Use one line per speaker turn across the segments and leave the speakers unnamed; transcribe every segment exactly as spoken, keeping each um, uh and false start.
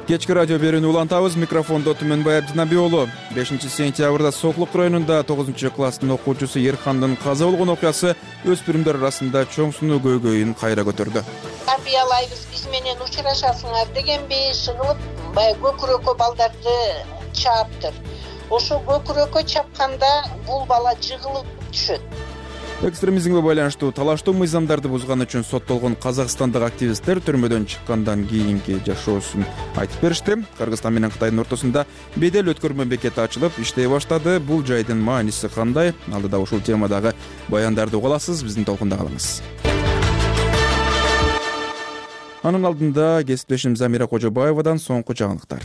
Кечки радио берүүнү улантабыз. Микрофондо Түмөнбай Абдинаби уулу. бешинчи сентябрда Соклук районунда тогузунчу класстын окуучусу Ерхандын каза болгон окуясы өспүрүмдөр арасында чоң сунуу көйгөйүн кайра көтөрдү.
Тарбиялайбыз, биз менен учурашасыңар дегенби чыгылып, баягы көкүрөккө балдарды чааптыр. Ошо көкүрөккө чапканда бул бала жыгылып түшөт.
Экстремизмге байланыштуу талаштуу мыйзамдарды бузган үчүн соттолгон казакстандык активисттер түрмөдөн чыккандан кийинки жашоосун айтып беришти. Кыргызстан менен Кытайдын ортосунда бедел өткөрмө бекети ачылып, иштей баштады. Бул жайдын мааниси кандай? Алдыда ушул темадагы баяндарды уга аласыз, биздин толкунда калыңыз. Анын алдында кесиптешим Замира Кожобаевадан соңку жаңылыктар.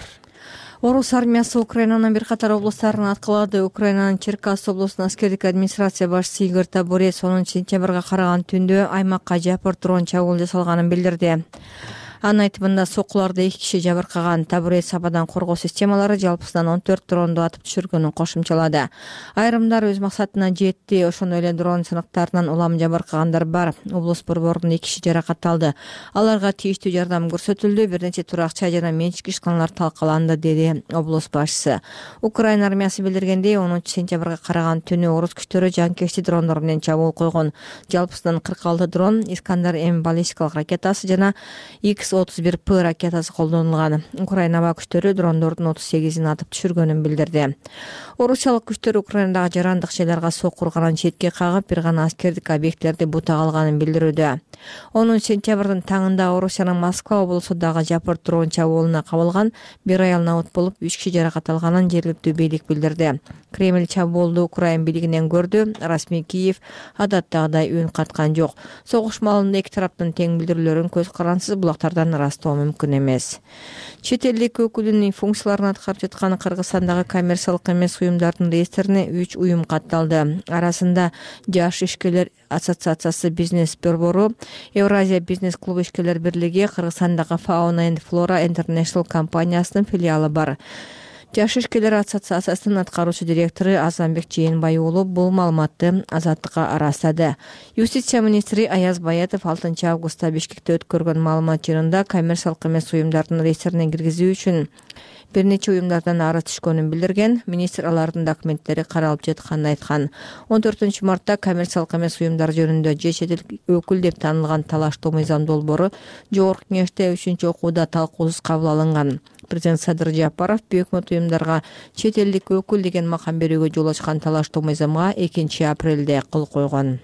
Орус армиясы Украинанын бир катар облустарын аткылады. Украинанын Черкас облусунун аскердик администрация башчысы Игорь Табурец онунчу сентябрга караган түндө аймакка жапыр дрон чабуул жасалганын билдирди. Анын айтымында соккуларда эки киши жабыркаган. Табурец абадан коргоо системалары жалпысынан он төрт дронду атып түшүргөнүн кошумчалады. Айрымдар өз максатына жетти. Ошондой эле дрон сынактарынан улам жабыркагандар бар. Облус борборунун эки киши жаракат алды. Аларга тийиштүү жардам көрсөтүлдү. Бир нече туракча жана менчик ишканалар талкаланды, деди облус башчысы. Украина армиясы билдиргендей, онунчу сентябрга караган түнү орус күчтөрү жанкечти дрондор менен чабуул койгон. Жалпысынан кырк алты дрон, Искандер М баллистикалык ракетасы жана Икс отуз бир П ракетасы колдонулган. Украина аба күчтөрү дрондордун отуз сегизин атып түшүргөнүн билдирди. Орусиялык күчтөр Украинадагы жарандык жайларга сокку урганын четке кагып, бир гана аскердик объекттерди бутак алганын билдирүүдө. онунчу сентябрдын таңында Орусиянын Москва облусундагы жапыр дрон чабуулуна кабылган. Бир аял набыт болуп, үч киши жаракат алганын жергиликтүү бийлик билдирди. Кремль чабуулду Украин бийлигинен көрдү. Расмий Киев адаттагыдай үн каткан жок. Согуш маалында эки тараптын тең билдирүүлөрүн көз карансыз булактардан ырастоо мүмкүн эмес. Чет элдик өкүлүнүн функцияларын аткарып жаткан Кыргызстандагы коммерциялык эмес уюмдардын реестрине үч уюм катталды. Арасында Жаш ишкерлер ассоциациясы, бизнес борбору, Евразия бизнес клубу ишкерлер бирлиги, Кыргызстандагы Fauna and Flora International компаниясынын филиалы бар. Жаш ишкерлер ассоциациясынын аткаруучу директору Азамбек Жээнбай уулу бул маалыматты Азаттыкка ырастады. Юстиция министри Аяз Баятов алтынчы августта Бишкекте өткөргөн маалымат жыйынында коммерциялык эмес уюмдардын реестрине киргизүү үчүн бир нече уюмдардан арыз түшкөнүн билдирген. Министр алардын документтери каралып жатканын айткан. он төртүнчү мартта коммерциялык эмес уюмдар жөнүндө же чет эл өкүл деп таанылган талаштуу мыйзам долбоору Жогорку Кеңеште үчүнчү окууда талкуусуз кабыл алынган. Президент Садыр Жапаров өкмөт уюмдарга чет элдик өкүл деген макам берүүгө жол ачкан талаштуу мыйзамга экинчи апрелде кол койгон.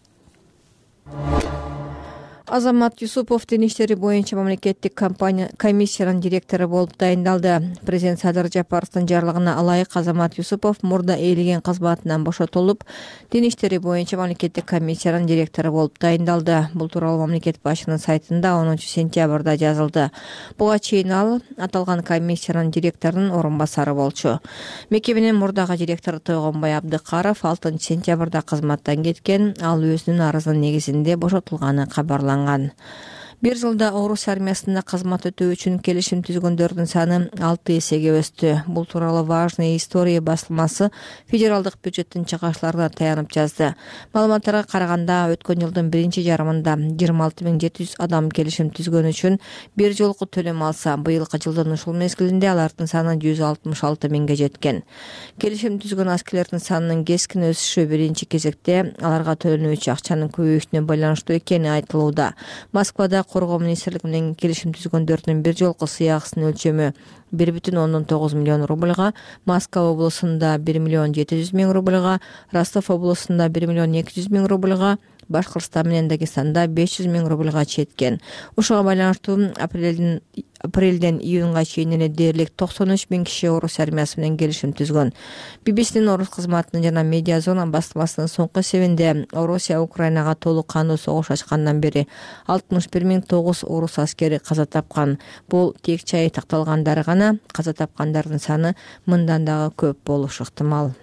Азамат Юсупов дин иштери боюнча мамлекеттик комиссиянын директору болуп дайындалды. Президент Садыр Жапаровдун жарлыгына ылайык Азамат Юсупов мурда ээлеген кызматынан бошотулуп, дин иштери боюнча мамлекеттик комиссиянын директору болуп дайындалды. Бул тууралуу мамлекет башчынын сайтында онунчу сентябрда жазылды. Буга чейин ал аталган комиссиянын директорунун орун басары болчу. Мекеменин мурдагы директору Тойгонбай Абдыкаров алтынчы сентябрда кызматтан кеткен. Ал өзүнүн арызынын негизинде бошотулганы кабарланган. Бир жылда Орус армиясында кызмат өтөө үчүн келишим түзгөндөрдүн саны алты эсеге өстү. Бул тууралуу Важные истории басылмасы федералдык бюджеттин чыгышларына таянып жазды. Маалыматтарга караганда, өткөн жылдын биринчи жарымында жыйырма алты миң жети жүз адам келишим түзгөн үчүн бир жолку төлөм алса, быйылкы жылдын ушул мезгилинде алардын саны жүз алтымыш алты миңге жеткен. Келишим түзгөн аскерлердин санынын кескин өсүшү биринчи кезекте аларга төлөнүүчү акчанын көбөйүшүнө байланыштуу экени айтылууда. Москвада коргоо министрлиги менен келишим түзгөндөрдүн бир жолку сыйакысынын өлчөмү бир бүтүн ондон тогуз миллион рубльга, Москва облусунда бир миллион жети жүз миң рубльга, Ростов облусунда бир миллион эки жүз миң рубльга, Башкыртстан менен Дагестанда беш жүз миң рубльга жеткен. Ушуга байланыштуу апрелден апрелден июнга чейин эле дээрлик токсон үч миң киши Орус армиясы менен келишим түзгөн. би би синин орус кызматынын жана Медиа Зона басылмасынын соңку эсебинде Орусия Украинага толук кандуу согуш ачкандан бери алтымыш бир миң тогуз орус аскери каза тапкан. Бул тек чайы такталгандары гана, каза тапкандардын саны мындан дагы көп болушу ыктымал.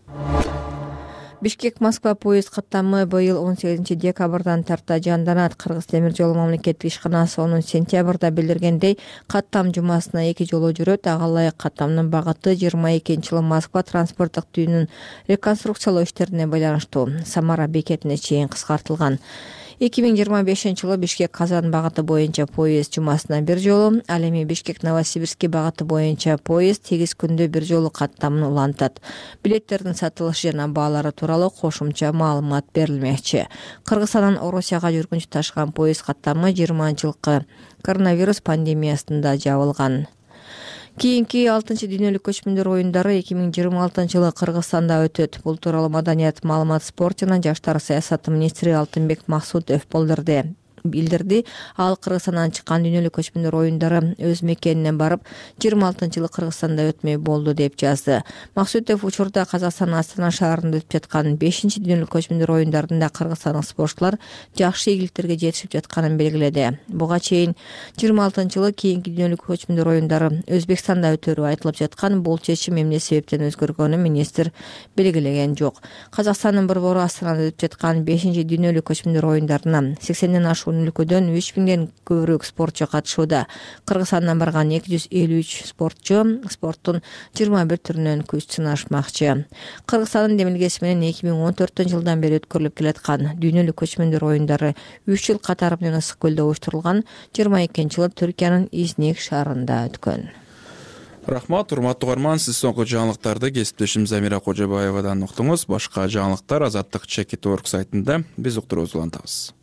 Бишкек-Москва поезд каттамы быйыл он сегизинчи декабрдан тарта жанданат. Кыргыз темир жолу мамлекеттик ишканасы онунчу сентябрда билдиргендей, каттам жумасына эки жолу жүрөт. Ага ылайык каттамдын багыты жыйырма экинчи жылы Москва транспорттук түйүнүн реконструкциялоо иштерине байланыштуу Самара бекетине чейин кыскартылган. эки миң жыйырма бешинчи жылы Бишкек Казан багыты боюнча поезд жумасына бир жолу, ал эми Бишкек Новосибирск багыты боюнча поезд сегиз күндө бир жолу каттамын улантат. Билеттердин сатылышы жана баалары тууралуу кошумча маалымат берилмекчи. Кыргызстандан Орусияга жүргүнчү ташыган поезд каттамы жыйырманчы жылкы коронавирус пандемиясында жабылган. Кийинки алтынчы дүйнөлүк көчмөндөр оюндары эки миң жыйырма алтынчы жылы Кыргызстанда өтөт. Бул тууралуу Маданият, маалымат, спорт жана жаштар саясаты министри Алтынбек Максутов билдирди. билдирди. Ал Кыргызстандан чыккан дүйнөлүк көчмөндөр оюндары өз мекенине барып, жыйырма алтынчы жылы Кыргызстанда өтмөй болду деп жазды. Максутов учурда Казакстандын Астана шаарында өтүп жаткан бешинчи дүйнөлүк көчмөндөр оюндарында кыргызстандык спортчулар жакшы ийгиликтерге жетишип жатканын белгиледи. Буга чейин жыйырма алтынчы жылы кийинки дүйнөлүк көчмөндөр оюндары Өзбекстанда өтөрү айтылып жаткан, бул чечим эмне себептен өзгөргөнүн министр белгилеген жок. Казакстандын борбору Астанада өтүп жаткан бешинчи дүйнөлүк көчмөндөр оюндарына сексенден ашуун өлкөдөн үч миңден көбүрөөк спортчу катышууда. Кыргызстандан барган эки жүз элүү үч спортчу спорттун жыйырма бир түрүнөн күч сынашмакчы. Кыргызстандын демилгеси менен эки миң он төртүнчү жылдан бери өткөрүлүп келаткан дүйнөлүк көчмөндөр оюндары үч жыл катары менен Ысык көлдө уюштурулган, жыйырма экинчи жылы Түркиянын Изник шаарында өткөн.
Рахмат, урматтуу угарман, сиз соңку жаңылыктарды кесиптешим Замира Кожобаевадан уктуңуз. Башка жаңылыктар Азаттык Чекит Орг сайтында биз уктуруубузду улантабыз.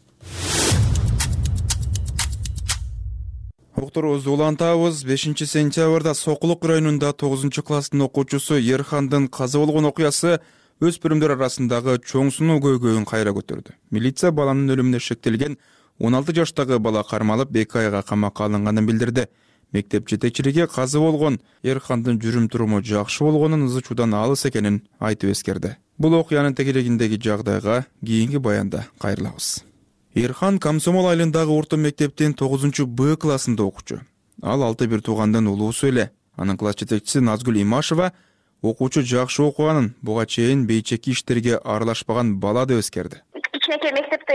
Уктуруубузду улантабыз. бешинчи сентябрда Сокулук районунда тогузунчу класстын окуучусу Ерхандын каза болгон окуясы өспүрүмдөр арасындагы чоң сунуу көйгөйүн кайра көтөрдү. Милиция баланын өлүмүнө шектелген он алты жаштагы бала кармалып эки айга камакка алынганын билдирди. Мектеп жетекчилиги каза болгон Ерхандын жүрүм туруму жакшы болгонун, ызы чуудан алыс экенин айтып эскерди. Бул окуянын тегерегиндеги жагдайга кийинки баянда кайрылабыз. Ерхан Комсомол айылындагы орто мектептин тогузунчу Б классында окуучу. Ал алты бир туугандын улуусу эле. Анын класс жетекчиси Назгүл Имашева окуучу жакшы окуганын, буга чейин бейчеки иштерге аралашпаган бала деп эскерди.
Кичинекей мектепте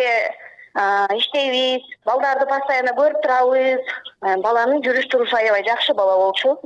иштейбиз, балдарды постоянно көрүп турабыз. Баланын жүрүш турушу аябай жакшы бала болчу.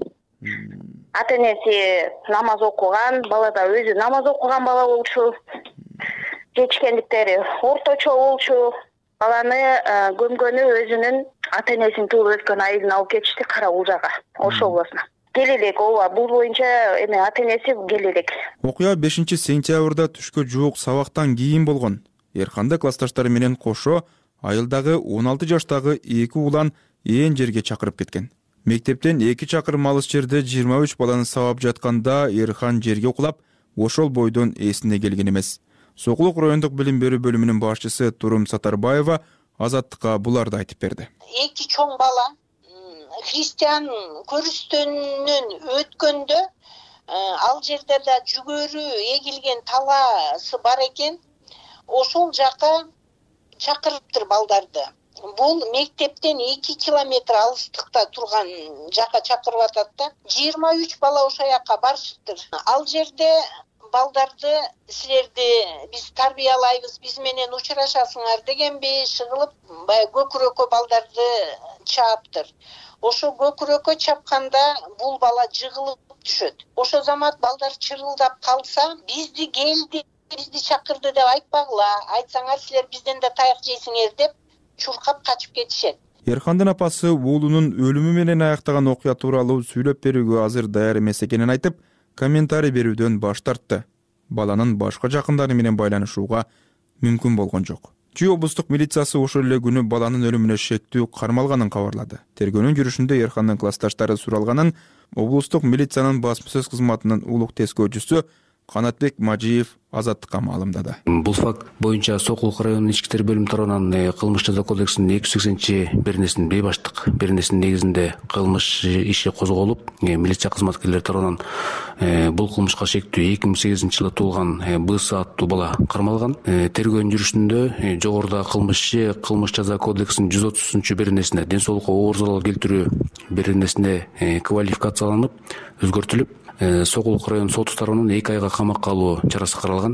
Ата энеси намаз окуган, бала да өзү намаз окуган бала болчу. Жетишкендиктери орточо болчу. Баланы көмгөнү өзүнүн ата энесинин туулуп өткөн айылына алып кетишти, Карагулжага, Ош областына. Келелек, ооба, бул боюнча эме ата энеси келелек.
Окуя бешинчи сентябрда түшкө жуук сабактан кийин болгон. Ерханды классташтары менен кошо айылдагы он алты жаштагы эки улан ээн жерге чакырып кеткен. Мектептен эки чакырым алыс жерде жыйырма үч баланы сабап жатканда Ерхан жерге кулап, ошол бойдон эсине келген эмес. Сокулук райондук билим берүү бөлүмүнүн башчысы Турум Сатарбаева Азаттыкка буларды айтып берди.
Эки чоң бала христиан көрүстөнүнөн өткөндө ал жерде да жүгөрү эгилген талаасы бар экен. Ошол жака чакырыптыр балдарды. Бул мектептен эки километр алыстыкта турган жака чакырып атат да. жыйырма үч бала ошол жака барышыптыр. Ал жерде балдарды силерди биз тарбиялайбыз, биз менен учурашасыңар дегенби шыгылып, баягы көкүрөккө балдарды чааптыр. Ошо көкүрөккө чапканда бул бала жыгылып түшөт. Ошо замат балдар чырылдап калса, бизди келди, бизди чакырды деп айтпагыла, айтсаңар силер бизден да таяк жейсиңер деп чуркап качып кетишет.
Ерхандын апасы уулунун өлүмү менен аяктаган окуя тууралуу сүйлөп берүүгө азыр даяр эмес экенин айтып, комментарий берүүдөн баш тартты. Баланын башка жакындары менен байланышууга мүмкүн болгон жок. Чүй облустук милициясы ошол эле күнү баланын өлүмүнө шектүү кармалганын кабарлады. Тергөөнүн жүрүшүндө Ерхандын классташтары суралганын облустук милициянын басма сөз кызматынын улук тескөөчүсү Канатбек Мажиев Азаттыкка маалымдады.
Бул факт боюнча Сокулук районунун ички иштер бөлүмү тарабынан кылмыш жаза кодексинин эки жүз сексенинчи беренесинин бейбаштык беренесинин негизинде кылмыш иши козголуп, милиция кызматкерлери тарабынан бул кылмышка шектүү эки миң сегизинчи жылы туулган Бысы аттуу бала кармалган. Тергөөнүн жүрүшүндө жогоруда кылмыш иши кылмыш жаза кодексинин жүз отузунчу беренесине, ден соолукка оор залал келтирүү беренесине квалификацияланып, өзгөртүлүп, Сокулук район соту тарабынан эки айга камакка алуу чарасы каралган.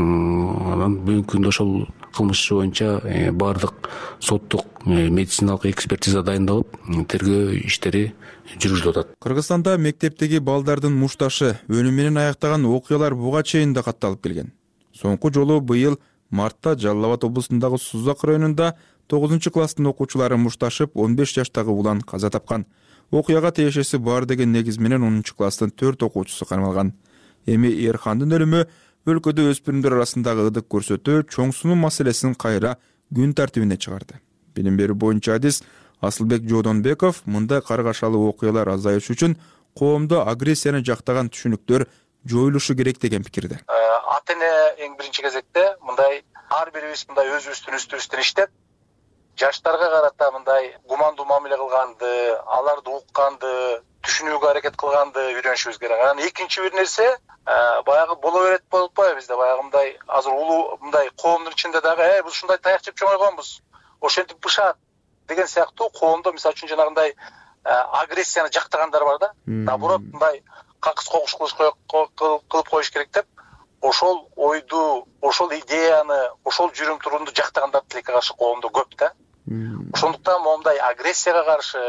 Бүгүнкү күндө ошол кылмыш иши боюнча баардык соттук медициналык экспертиза дайындалып, тергөө иштери жүргүзүлүп атат.
Кыргызстанда мектептеги балдардын мушташы, өлүм менен аяктаган окуялар буга чейин да катталып келген. Соңку жолу быйыл мартта Жалал Абад облусундагы Сузак районунда тогузунчу класстын окуучулары мушташып он беш жаштагы улан каза тапкан. Окуяга тиешеси бар деген негиз менен онунчу класстын төрт окуучусу кармалган. Эми Эрхандын өлүмү өлкөдө өспүрүмдөр арасындагы ыдык көрсөтүү чоң сунуу маселесин кайра күн тартибине чыгарды. Билим берүү боюнча адис Асылбек Жодонбеков мындай каргашалуу окуялар азайыш үчүн коомдо агрессияны жактаган түшүнүктөр жоюлушу керек деген пикирде.
Ата эне эң биринчи кезекте мындай ар бирибиз мындай өзүбүздүн үстүбүздөн иштеп, жаштарга карата мындай гумандуу мамиле кылганды, аларды укканды, түшүнүүгө аракет кылганды үйрөнүшүбүз керек. Анан экинчи бир нерсе, баягы боло берет болуп атпайбы бизде баягы мындай азыр улуу мындай коомдун ичинде дагы э биз ушундай таяк жеп чоңойгонбуз, ошентип бышат деген сыяктуу коомдо мисалы үчүн жанагындай агрессияны жактагандар бар да. Наоборот мындай какыс когуш кылып коюш керек деп, ошол ойду, ошол идеяны, ошол жүрүм турумду жактагандар тилекке каршы коомдо көп да. Ошондуктан моундай агрессияга каршы,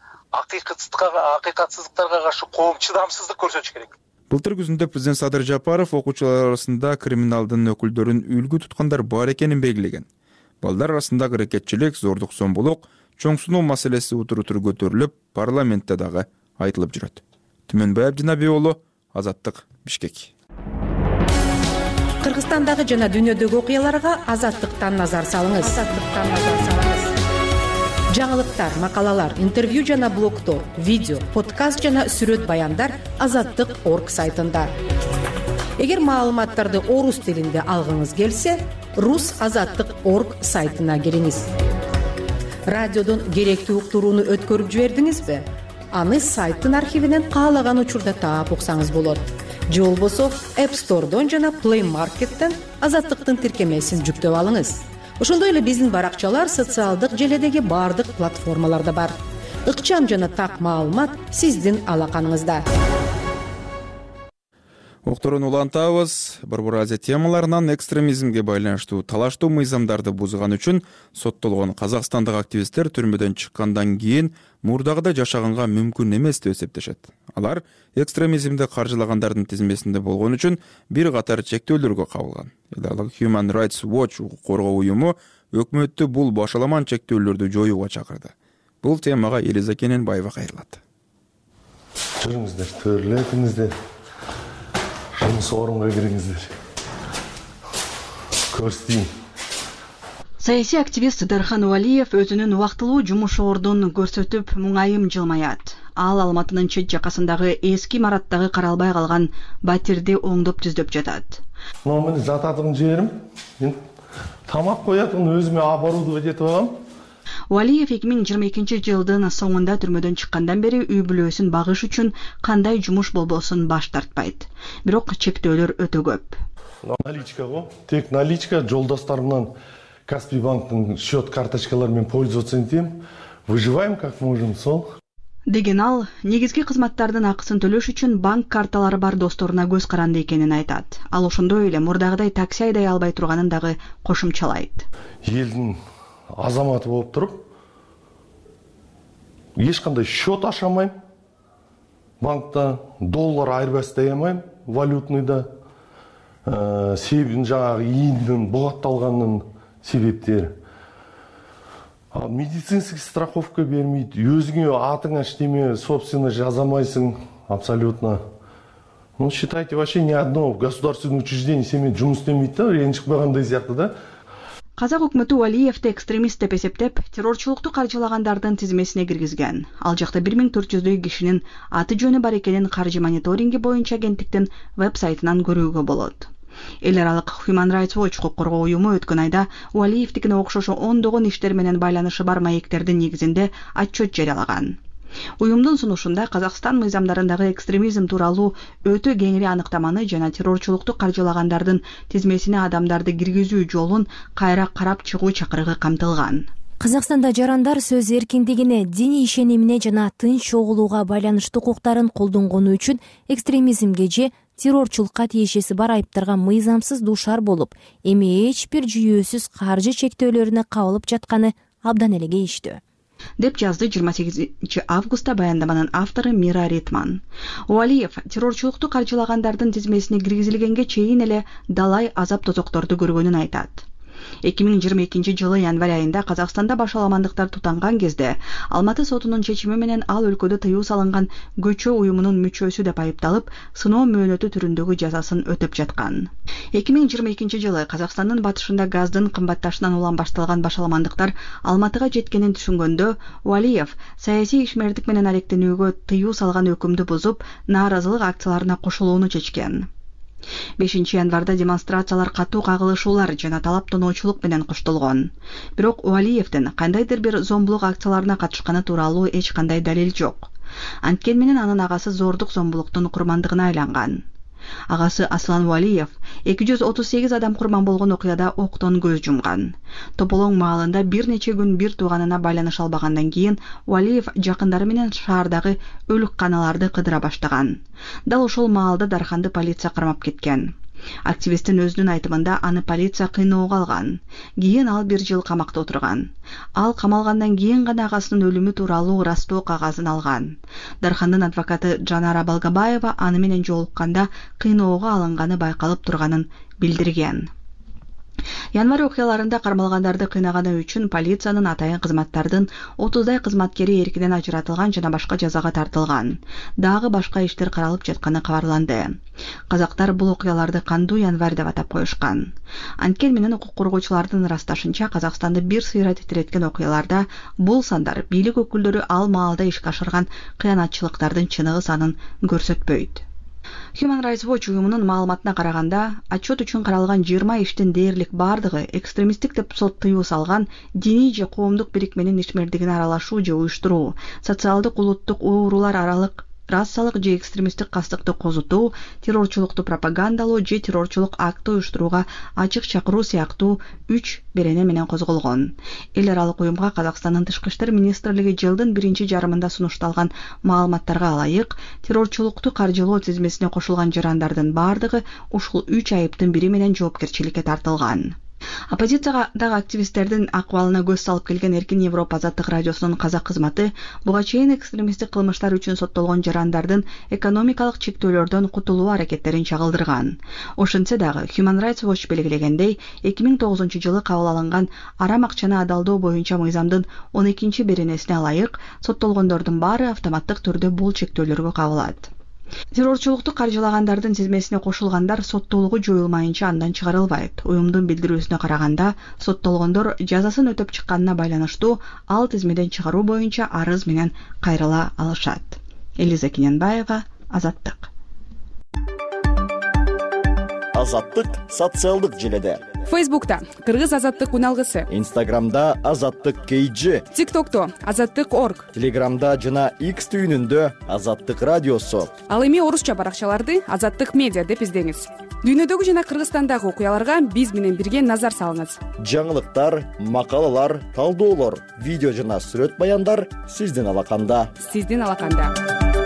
акыйкатсыздыктарга каршы коом чыдамсыздык көрсөтүш керек.
Былтыр күзүндө президент Садыр Жапаров окуучулар арасында криминалдын өкүлдөрүн үлгү туткандар бар экенин белгилеген. Балдар арасындагы рекетчилик, зордук зомбулук, чоң сунуу маселеси утур-утур көтөрүлүп, парламентте дагы айтылып жүрөт. Түмөнбай Абдинабий уулу, Азаттык, Бишкек.
Кыргызстандагы жана дүйнөдөгү окуяларга Азаттыктан назар салыңыз. Азаттыктан назар салыңыз. Жаңылыктар, макалалар, интервью жана блогдор, видео, подкаст жана сүрөт баяндар азаттык точка орг сайтында. Эгер маалыматтарды орус тилинде алгыңыз келсе, рус азаттык точка орг сайтына кириңиз. Радиодон керектүү уктурууну өткөрүп жибердиңизби? Аны сайттын архивинен каалаган учурда таап уксаңыз болот. Же болбосо App Store'дон жана Play Market'тен азаттыктын тиркемесин жүктөп алыңыз. Ошондой эле биздин баракчалар социалдык желедеги бардык платформаларда бар. Ыкчам жана так маалымат сиздин алаканыңызда.
Окторун улантабыз. Борбор Азия темаларынан экстремизмге байланыштуу талаштуу мыйзамдарды бузган үчүн соттолгон казакстандык активисттер түрмөдөн чыккандан кийин мурдагыдай жашаганга мүмкүн эмес деп эсептешет. Алар экстремизмди каржылагандардын тизмесинде болгон үчүн бир катар чектөөлөргө кабылган. Эл аралык Human Rights Watch укук коргоо уюму өкмөттү бул башаламан чектөөлөрдү жоюуга чакырды. Бул темага Элиза Кененбаева кайрылат.
Жүрүңүздөр, төрлөтүңүздөр. Жұмыс орынға кіріңіздер. Көрсетейін.
Саясий активист Дархан Уалиев өзүнүн убактылуу жумуш ордун көрсөтүп муңайым жылмаят. Ал Алматынын чет жакасындагы эски имараттагы каралбай калган батирди оңдоп түздөп жатат.
Мына мен жататын жерим, мен тамак коятын өзүмө оборудовать этип алам.
Уалиев эки миң жыйырма экинчи жылдын соңунда түрмөдөн чыккандан бери үй бүлөсүн багыш үчүн кандай жумуш болбосун баш тартпайт. Бирок чектөөлөр өтө көп.
Наличка го, тек наличка, жолдостарымдан Каспий банктын счет карточкаларымен пользоваться этем. Выживаем как можем, сол.
Деген ал, негизги кызматтардын акысын төлөш үчүн банк карталары бар досторуна көз каранды экенин айтат. Ал ошондой эле мурдагыдай такси айдай албай турганын дагы кошумчалайт.
Элдин азаматы болуп туруп, эч кандай счет ашамайм. Банкта доллар айырбастай алмайм, валютныйда. Себебин жаңагы ийиндин бугатталганынын себептери. Ал медицинский страховка бермейт, өзүңө атыңа эчтеме собственно жазамайсың абсолютно. Ну, считайте, вообще ни одно государственное учреждение семен жұмыс істемейт да, ренжип калгандай сыяктуу да.
Казак өкмөтү Уалиевди экстремист деп эсептеп, террорчулукту каржылагандардын тизмесине киргизген. Ал жакта бир миң төрт жүздөй кишинин аты жөнү бар экенин каржы мониторинги боюнча агенттиктин веб-сайтынан көрүүгө болот. Эл аралык Human Rights Watch укук коргоо уюму өткөн айда Уалиевдикине окшош ондогон иштер менен байланышы бар маектердин негизинде отчет жарыялаган. Уюмдун сунушунда Казакстан мыйзамдарындагы экстремизм тууралуу өтө кеңири аныктаманы жана террорчулукту каржылагандардын тизмесине адамдарды киргизүү жолун кайра карап чыгуу чакырыгы камтылган.
Казакстанда жарандар сөз эркиндигине, диний ишенимине жана тынч чогулууга байланыштуу укуктарын колдонгону үчүн экстремизмге же террорчулукка тиешеси бар айыптарга мыйзамсыз дуушар болуп, эми эч бир жүйөсүз каржы чектөөлөрүнө кабылып жатканы абдан эле кейиштүү,
деп жазды жыйырма сегизинчи августта баяндаманын автору Мира Ритман. Уалиев террорчулукту каржылагандардын тизмесине киргизилгенге чейин эле далай азап тозокторду көргөнүн айтат. эки миң жыйырма экинчи жылы январь айында Казакстанда башаламандыктар тутанган кезде Алматы сотунун чечими менен ал өлкөдө тыюу салынган көчө уюмунун мүчөсү деп айыпталып, сыноо мөөнөтү түрүндөгү жазасын өтөп жаткан. эки миң жыйырма экинчи жылы Казакстандын батышында газдын кымбатташынан улам башталган башаламандыктар Алматыга жеткенин түшүнгөндө Уалиев саясий ишмердик менен алектенүүгө тыюу салган өкүмдү бузуп, нааразылык акцияларына кошулууну чечкен. бешинчи январда демонстрациялар катуу кагылышуулар жана талап тоноочулук менен коштолгон. Бирок Уалиевдин кандайдыр бир зомбулук акцияларына катышканы тууралуу эч кандай далил жок. Анткени менен анын агасы зордук зомбулуктун курмандыгына айланган. Агасы Аслан Уалиев эки жүз отуз сегиз адам курман болгон окуяда октон көз жумган. Тополоң маалында бир нече күн бир тууганына байланыша албагандан кийин Уалиев жакындары менен шаардагы өлүк каналарды кыдыра баштаган. Дал ошол маалда дарханды полиция кармап кеткен. Активисттин өзүнүн айтымында аны полиция кыйноого алган. Кийин ал бир жыл камакта отурган. Ал камалгандан кийин гана агасынын өлүмү тууралуу ырастоо кагазын алган. Дархандын адвокаты Жанара Балгабаева аны менен жолукканда кыйноого алынганы байкалып турганын билдирген. Январь окуяларында кармалгандарды кыйнаганы үчүн полициянын атайын кызматтардын отуздай кызматкери эркинен ажыратылган жана башка жазага тартылган. Дагы башка иштер каралып жатканы кабарланды. Казактар бул окуяларды кандуу январь деп атап коюшкан. Анткени менен укук коргоочулардын ырасташынча, Казакстанды бир сыйра титиреткен окуяларда бул сандар бийлик өкүлдөрү ал маалда ишке ашырган кыянатчылыктардын чыныгы санын көрсөтпөйт. Human Rights Watch уюмунун маалыматына караганда, отчет үчүн каралган жыйырма иштин дээрлик бардыгы экстремисттик деп сот тыюу салган, диний же коомдук бирикменин ишмердигине аралашуу же уюштуруу, социалдык улуттук уурулар аралык расалык же экстремисттик кастыкты козутуу, террорчулукту пропагандалоо же террорчулук акты уюштурууга ачык чакыруу сыяктуу үч берене менен козголгон. Эл аралык уюмга Казакстандын тышкы иштер министрлиги жылдын биринчи жарымында сунушталган маалыматтарга ылайык, террорчулукту каржылоо тизмесине кошулган жарандардын бардыгы ушул үч айыптын бири менен жоопкерчиликке тартылган. Оппозициядагы активисттердин акыбалына көз салып келген Эркин Европа азаттык радиосунун казак кызматы буга чейин экстремисттик кылмыштар үчүн соттолгон жарандардын экономикалык чектөөлөрдөн кутулуу аракеттерин чагылдырган. Ошентсе дагы Human Rights Watch белгилегендей, эки миң тогузунчу жылы кабыл алынган арам акчаны адалдоо боюнча мыйзамдын он экинчи беренесине ылайык соттолгондордун баары автоматтык түрдө бул чектөөлөргө кабылат. Террорчулукту каржылагандардын тизмесине кошулгандар соттолугу жоюлмайынча андан чыгарылбайт. Уюмдун билдирүүсүнө караганда, соттолгондор жазасын өтөп чыкканына байланыштуу ал тизмеден чыгаруу боюнча арыз менен кайрыла алышат. Элиза Кененбаева, Азаттык.
Азаттык социалдык желеде.
Фейсбукта Кыргыз азаттык уналгысы,
Инстаграмда Азаттык кейджи,
ТикТокто Азаттык орг,
Телеграмда жана X түйүнүндө Азаттык радиосу.
Ал эми орусча баракчаларды Азаттык медиа деп издеңиз. Дүйнөдөгү жана Кыргызстандагы окуяларга биз менен бирге назар салыңыз.
Жаңылыктар, макалалар, талдоолор, видео жана сүрөт баяндар сиздин алаканда.
Сиздин алаканда.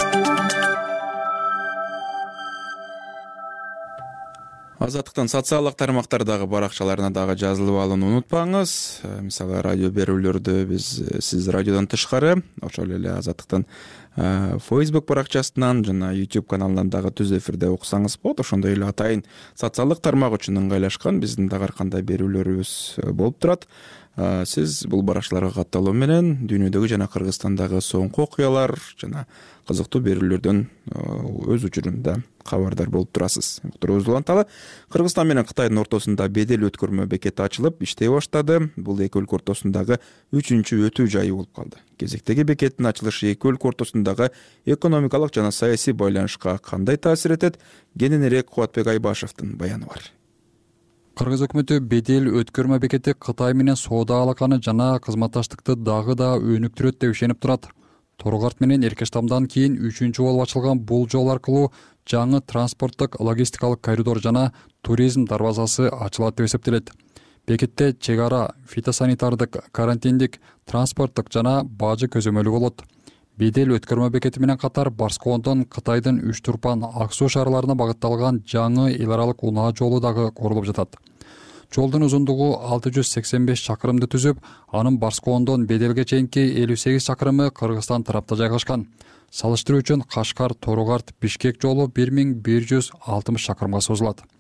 Азаттыктын социалдык тармактардагы баракчаларына дагы жазылып алууну унутпаңыз. Мисалы радио берүүлөрдү биз сиз радиодон тышкары, ошол эле Азаттыктын Facebook баракчасынан жана YouTube каналынан дагы түз эфирде уксаңыз болот. Ошондой эле атайын социалдык тармак үчүн ыңгайлашкан биздин дагы ар кандай берүүлөрүбүз болуп турат. Сиз бул баракчаларга катталуу менен дүйнөдөгү жана Кыргызстандагы соңку окуялар жана кызыктуу берүүлөрдөн өз учурунда кабардар болуп турасыз. Уктуруубузду уланталы. Кыргызстан менен Кытайдын ортосунда бедел өткөрмө бекети ачылып, иштей баштады. Бул эки өлкө ортосундагы үчүнчү өтүү жайы болуп калды. Кезектеги бекеттин ачылышы эки өлкө ортосундагы экономикалык жана саясий байланышка кандай таасир этет? Кененирээк Кубатбек Айбашевдин баяны бар.
Кыргыз өкмөтү бедел өткөрмө бекети Кытай менен соода алаканы жана кызматташтыкты дагы да өнүктүрөт деп ишенип турат. Торгарт менен Эркештамдан кийин үчүнчү болуп ачылган бул жол аркылуу жаңы транспорттук логистикалык коридор жана туризм дарбазасы ачылат деп эсептелет. Бекетте чек ара, фитосанитардык, карантиндик, транспорттук жана бажы көзөмөлү болот. Бедел өткөрмө бекети менен катар Барскондон Кытайдын Үч Турпан, Ак Суу шаарларына багытталган жаңы эл аралык унаа жолу дагы курулуп жатат. Жолдун узундугу алты жүз сексен беш чакырымды түзүп, анын Барскондон Беделге чейинки элүү сегиз чакырымы Кыргызстан тарапта жайгашкан. Салыштыруу үчүн Кашкар, Торугарт, Бишкек жолу бир миң бир жүз алтымыш чакырымга созулат.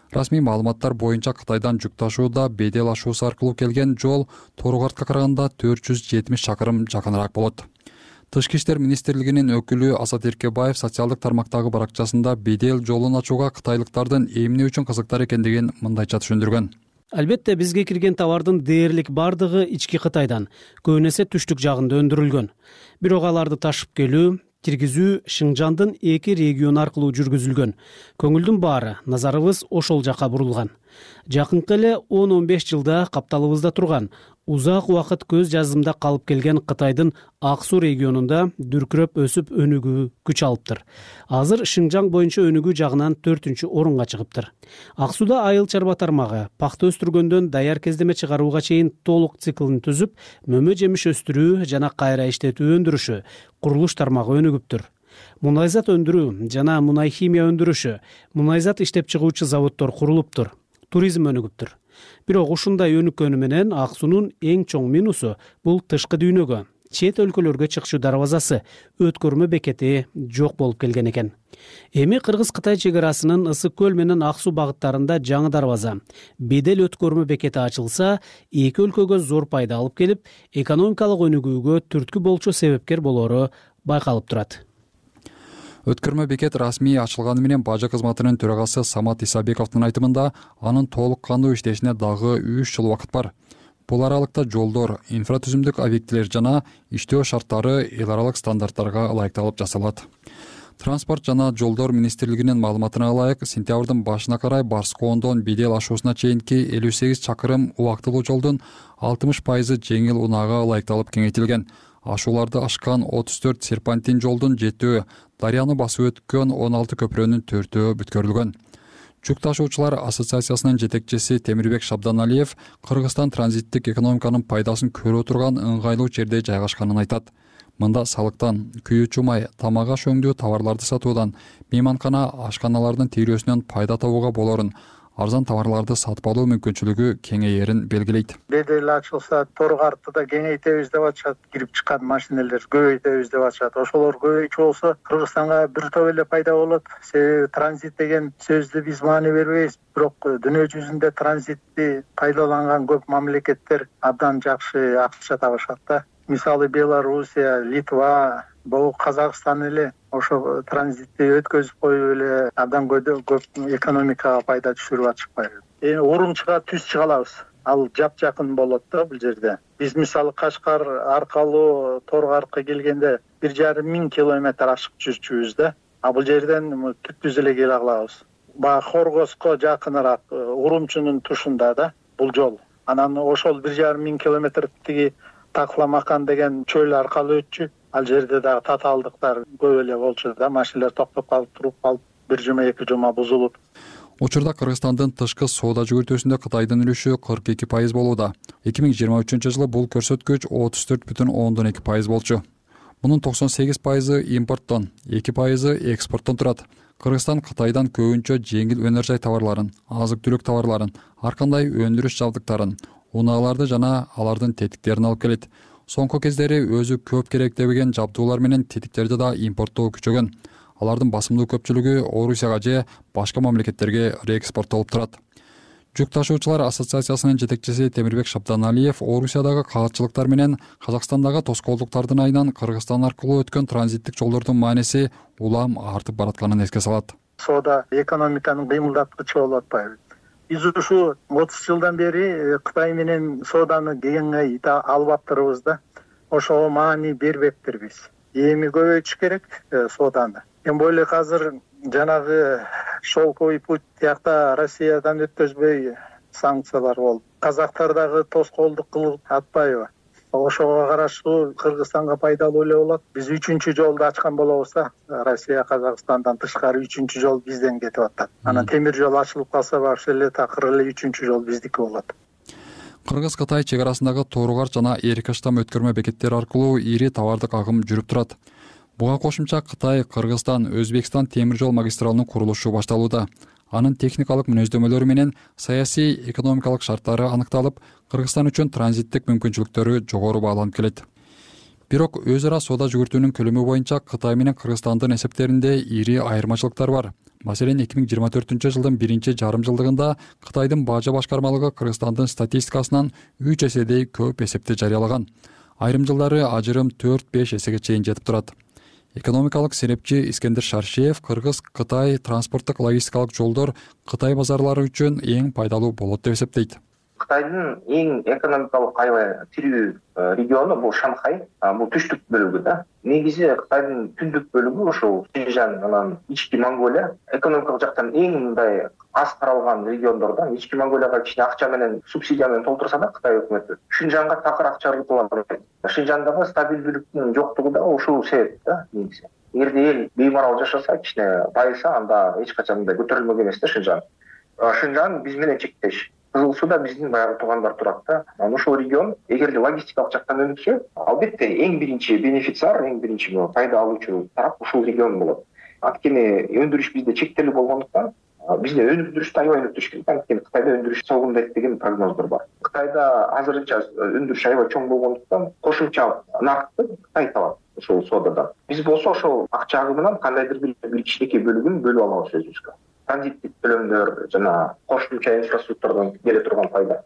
Расмий маалыматтар боюнча Кытайдан жүк ташууда бедел ашуусу аркылуу келген жол Торгартка караганда төрт жүз жетимиш чакырым жакыныраак болот. Тышкы иштер министрлигинин өкүлү Асат Эркебаев социалдык тармактагы баракчасында бедел жолун ачууга кытайлыктардын эмне үчүн кызыктар экендигин мындайча түшүндүргөн.
Албетте бизге кирген товардын дээрлик бардыгы ички Кытайдан, көбүн эсе түштүк жагында өндүрүлгөн. Бирок аларды ташып келүү, киргизүү Шыңжандын эки регион аркылуу жүргүзүлгөн. Көңүлдүн баары, назарыбыз ошол жака бурулган. Жакынкы эле он он беш жылда капталыбызда турган, узак убакыт көз жазымда калып келген Кытайдын Ак Суу регионунда дүркүрөп өсүп өнүгүү күч алыптыр. Азыр Шыңжаң боюнча өнүгүү жагынан төртүнчү орунга чыгыптыр. Ак Сууда айыл чарба тармагы пахта өстүргөндөн даяр кездеме чыгарууга чейин толук циклын түзүп, мөмө жемиш өстүрүү жана кайра иштетүү өндүрүшү, курулуш тармагы өнүгүптүр. Мунайзат өндүрүү жана мунай химия өндүрүшү, мунайзат иштеп чыгуучу заводдор курулуптур. Туризм өнүгүптүр. Бирок ушундай өнүккөнү менен Ак Суунун эң чоң минусу бул тышкы дүйнөгө, чет өлкөлөргө чыгышуу дарбазасы, өткөрмө бекети жок болуп келген экен. Эми Кыргыз-Кытай чек арасынын Ысык көл менен Ак Суу багыттарында жаңы дарбаза, бедел өткөрмө бекети ачылса, эки өлкөгө зор пайда алып келип, экономикалык өнүгүүгө түрткү болчу себепкер болору байкалып турат.
Өткөрмө бекет расмий ачылганы менен бажы кызматынын төрагасы Самат Исабековдун айтымында анын толук кандуу иштешине дагы үч жыл убакыт бар. Бул аралыкта жолдор, инфратүзүмдүк объектилер жана иштөө шарттары эл аралык стандарттарга ылайыкталып жасалат. Транспорт жана жолдор министрлигинин маалыматына ылайык, сентябрдын башына карай Барскоондон бедел ашуусуна чейинки элүү сегиз чакырым убактылуу жолдун алтымыш пайызы жеңил унаага ылайыкталып кеңейтилген. Ашууларды ашкан отуз төрт серпантин жолдун жетөө, дарыяны басып өткөн он алты көпүрөнүн төртөө бүткөрүлгөн. Жүк ташуучулар ассоциациясынын жетекчиси Темирбек Шабданалиев Кыргызстан транзиттик экономиканын пайдасын көрө турган ыңгайлуу жерде жайгашканын айтат. Мында салыктан, күйүүчү май, тамак аш өңдүү товарларды сатуудан, мейманкана, ашканалардын тийрөөсүнөн пайда табууга болорун, арзан товарларды сатып алуу мүмкүнчүлүгү кеңейерин белгилейт.
Бедел ачылса, Торгартты да кеңейтебиз деп атышат, кирип чыккан машинелер көбөйтөбүз деп атышат. Ошолор көбөйчү болсо, Кыргызстанга бир топ эле пайда болот. Себеби транзит деген сөздү биз маани бербейбиз, бирок дүйнө жүзүндө транзитти пайдаланган көп мамлекеттер абдан жакшы акча табышат да. Мисалы Белоруссия, Литва, бул Казакстан эле ошо транзитти өткөзүп коюп эле абдан көп экономикага пайда түшүрүп атышпайбы. Эми Урумчуга түз чыга алабыз. Ал жапжакын болот да бул жерде. Биз мисалы Кашкар аркылуу Торгартка келгенде бир жарым миң километр ашып жүрчүбүз да. А бул жерден түпкүз эле келе алабыз. Баа Хоргоско жакыныраак Урумчунун тушунда да бул жол. Анан ошол бир жарым миң километр тиги Такламакан деген чөл аркылуу өтчү. Ал жерде дагы татаалдыктар көп эле болчу да, машиналар токтоп калып, туруп калып, бир жума эки жума бузулуп.
Учурда Кыргызстандын тышкы соода жүгүртүүсүндө Кытайдын үлүшү кырк эки пайыз болууда. эки миң жыйырма үчүнчү жылы бул көрсөткүч отуз төрт бүтүн ондон эки пайыз болчу. Мунун токсон сегиз пайызы импорттон, эки пайызы экспорттон турат. Кыргызстан Кытайдан көбүнчө жеңил өнөр жай товарларын, азык-түлүк товарларын, ар кандай өндүрүш жабдыктарын, унааларды жана алардын тетиктерин алып келет. Соңку кездери өзү көп керектеген жабдуулар менен тетиктерди да импорттоо күчөгөн. Алардын басымдуу көпчүлүгү Орусияга же башка мамлекеттерге реэкспорттолуп турат. Жүк ташуучулар ассоциациясынын жетекчиси Темирбек Шабданалиев Орусиядагы каатчылыктар менен Казакстандагы тоскоолдуктардын айынан Кыргызстан аркылуу өткөн транзиттик жолдордун мааниси улам артып баратканын эске салат.
Соода экономиканын кыймылдаткычы болуп атпайбы? Биз ушу отуз жылдан бери Кытай менен сооданы кеңейт алып аптырбыз да. Ошого маани бербеппирбиз. Эми көбөйтүш керек сооданы. Тем более азыр жанагы шелковый путь тиякта Россиядан өткөзбөй санкциялар болуп. Казактар дагы тоскоолдук кылып атпайбы? Ошого караштуу Кыргызстанга пайдалуу эле болот. Биз үчүнчү жолду ачкан болобуз да. Россия Казакстандан тышкары үчүнчү жол бизден кетип атат. Анан темир жол ачылып калса баш эле такыр эле үчүнчү жол биздики болот.
Кыргыз-Кытай чек арасындагы Торгар жана Эрикаштам өткөрмө бекеттери аркылуу ири товардык агым жүрүп турат. Буга кошумча Кытай, Кыргызстан, Өзбекстан темир жол магистралынын курулушу башталууда. Анын техникалык мүнөздөмөлөрү менен саясий, экономикалык шарттары аныкталып, Кыргызстан үчүн транзиттик мүмкүнчүлүктөрү жогору бааланып келет. Бирок өз ара соода жүгүртүүнүн көлөмү боюнча Кытай менен Кыргызстандын эсептеринде ири айырмачылыктар бар. Маселен эки миң жыйырма төртүнчү жылдын биринчи жарым жылдыгында Кытайдын бажа башкармалыгы Кыргызстандын статистикасынан үч эседей көп эсепти жарыялаган. Айрым жылдары ажырым төрт беш эсеге чейин жетип турат. Экономикалык серепчи Искендер Шаршеев Кыргыз-Кытай транспорттук логистикалык жолдор Кытай базарлары үчүн эң пайдалуу болот деп эсептейт.
Кытайдын эң экономикалык аябай тирүү региону бул Шанхай, бул түштүк бөлүгү да. Негизи Кытайдын түндүк бөлүгү ошол Шинжан анан Ички Монголия экономикалык жактан эң мындай аз каралган региондордон. Ички Монголияга кичине акча менен, субсидия менен толтурса да Кытай өкмөтү Шинжанга такыр акча ыргытылат. Шинжандагы стабилдүүлүктүн жоктугу да ушул себеп да негизи. Эгерде эл беймарал жашаса, кичине байыса, анда эч качан мындай көтөрүлмөк эмес да Шинжан. Шинжан биз менен чектеш. Кызыл Сууда биздин баягы туугандар турат да. Анан ушул регион эгерде логистикалык жактан өнүксө, албетте эң биринчи бенефициар, эң биринчи пайда алуучу тарап ушул регион болот. Анткени өндүрүш бизде чектелүү болгондуктан бизде өндүрүштү аябай өнүктүрүш керек. Анткени Кытайда өндүрүш согундайт деген прогноздор бар. Кытайда азырынча өндүрүш аябай чоң болгондуктан кошумча наркты Кытай табат ошол соодадан. Биз болсо ошол акча агымынан кандайдыр бир кичинекей бөлүгүн бөлүп алабыз өзүбүзгө. Транзиттик төлөмдөр жана кошумча инфраструктурадан келе турган пайда.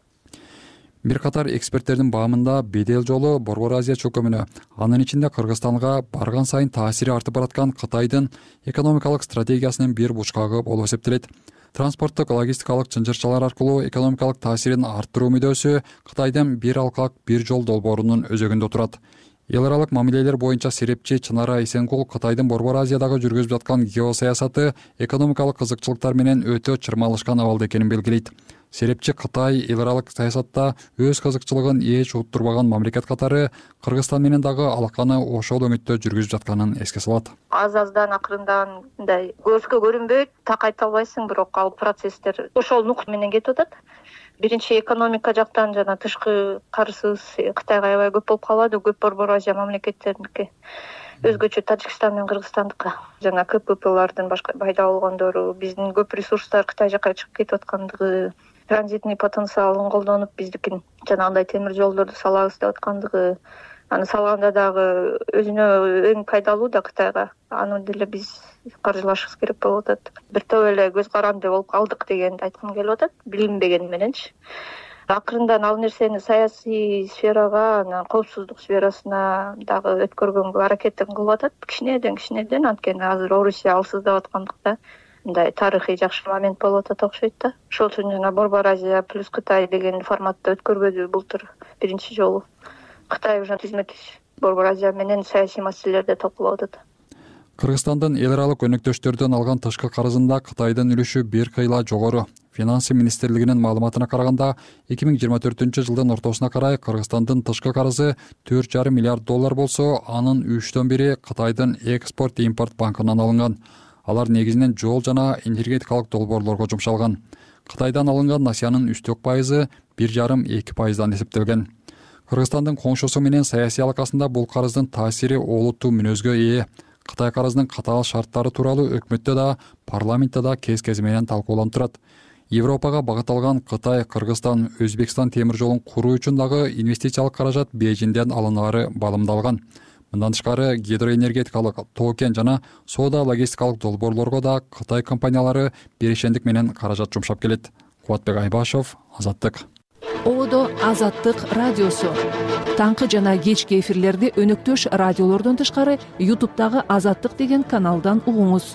Бир катар эксперттердин баамында бедел жолу Борбор Азия чөкөмүнө, анын ичинде Кыргызстанга барган сайын таасири артып бараткан Кытайдын экономикалык стратегиясынын бир бучкагы болуп эсептелет. Транспорттук логистикалык чынжырчалар аркылуу экономикалык таасирин арттыруу мүдөөсү Кытайдын бир алкак бир жол долбоорунун өзөгүндө турат. Эл аралык мамилелер боюнча серепчи Чынара Исенгул Кытайдын Борбор Азиядагы жүргүзүп жаткан геосаясаты экономикалык кызыкчылыктар менен өтө чырмалышкан абалда экенин белгилейт. Серепчи Кытай эл аралык саясатта өз кызыкчылыгын эч уттурбаган мамлекет катары Кыргызстан менен дагы алаканы ошол өңүттө жүргүзүп жатканын эске салат.
Аз-аздан акырындан мындай көзгө көрүнбөйт, так айта албайсың, бирок ал процесстер ошол нук менен кетип атат. Биринчи экономика жактан жана тышкы карызыбыз Кытайга аябай көп болуп калады, көп Борбор Азия мамлекеттериники. Өзгөчө Тажикстан менен Кыргызстандыкы жана КППлардын башка пайда болгондору, биздин көп ресурстар Кытай жака чыгып кетип аткандыгы, транзитный потенциалын колдонуп биздикин жанагындай темир жолдорду салабыз деп аткандыгы, аны салганда дагы өзүнө эң пайдалуу да Кытайга. Аны деле биз каржылашыбыз керек болуп атат. Бир топ эле көз каранды болуп калдык дегенди айткым келип атат, билинбеген мененчи. Акырындан ал нерсени саясий сферага, анан коопсуздук сферасына дагы өткөргөнгө аракетин кылып атат. Кичинеден кичинеден, анткени азыр Орусия алсыздап аткандыкта мындай тарыхый жакшы момент болуп атат окшойт да. Ошол үчүн жана Борбор Азия плюс Кытай деген форматты өткөрбөдү былтыр биринчи жолу. Кытай уже тизмет Борбор Азия менен саясий маселелерди талкуулап атат.
Кыргызстандын эл аралык өнөктөштөрдөн алган тышкы карызында Кытайдын үлүшү бир кыйла жогору. Финансы министрлигинин маалыматына караганда, эки миң жыйырма төртүнчү жылдын ортосуна карай Кыргызстандын тышкы карызы төрт жарым миллиард доллар болсо, анын үчтөн бири Кытайдын экспорт-импорт банкынан алынган. Алар негизинен жол жана энергетикалык долбоорлорго жумшалган. Кытайдан алынган насиянын үстөк пайызы бир жарым эки пайыздан эсептелген. Кыргызстандын коңшусу менен саясий алакасында бул карыздын таасири олуттуу мүнөзгө ээ. Кытай карызынын катаал шарттары тууралуу өкмөттө да, парламентте да кез-кези менен талкууланып турат. Европага багытталган Кытай, Кыргызстан, Өзбекстан темир жолун куруу үчүн дагы инвестициялык каражат Бейжиңден алынаары балымдалган. Мындан тышкары гидроэнергетикалык, тоо-кен жана соода логистикалык долбоорлорго да Кытай компаниялары берешендик менен каражат жумшап келет. Кубатбек Айбашев, Азаттык.
Одо Азаттык радиосу. Таңкы жана кечки эфирлерди өнөктөш радиолордон тышкары ютубтагы Азаттык деген каналдан угуңуз.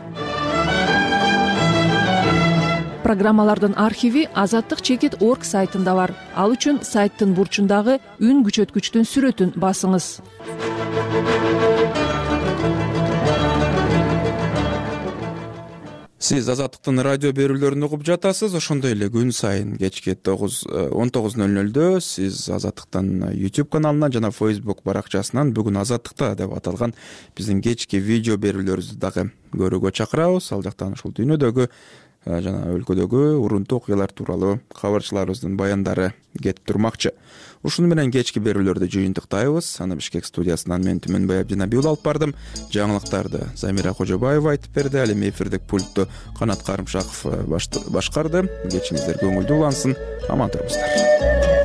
Программалардын архиви азаттык чекит точка орг сайтында бар. Ал үчүн сайттын бурчундагы үн күчөткүчтүн сүрөтүн басыңыз.
Сиз Азаттыктын радио берүүлөрүн угуп жатасыз. Ошондой эле күн сайын кечки он тогуз ноль нолдо сиз Азаттыктын YouTube каналынан жана Facebook баракчасынан бүгүн Азаттыкта деп аталган биздин кечки видео берүүлөрүбүздү дагы көрүүгө чакырабыз. Ал жактан ушул дүйнөдөгү жана өлкөдөгү урунтуу окуялар тууралуу кабарчыларыбыздын баяндары кетип турмакчы. Ушуну менен кечки берүүлөрдү жыйынтыктайбыз. Аны Бишкек студиясынан мен Түмөнбай Абдинабиул алып бардым. Жаңылыктарды Замира Кожобаева айтып берди. Ал эми эфирдик пультту Канат Карымшаков башкарды. Кечиңиздер көңүлдүү улансын. Аман туруңуздар.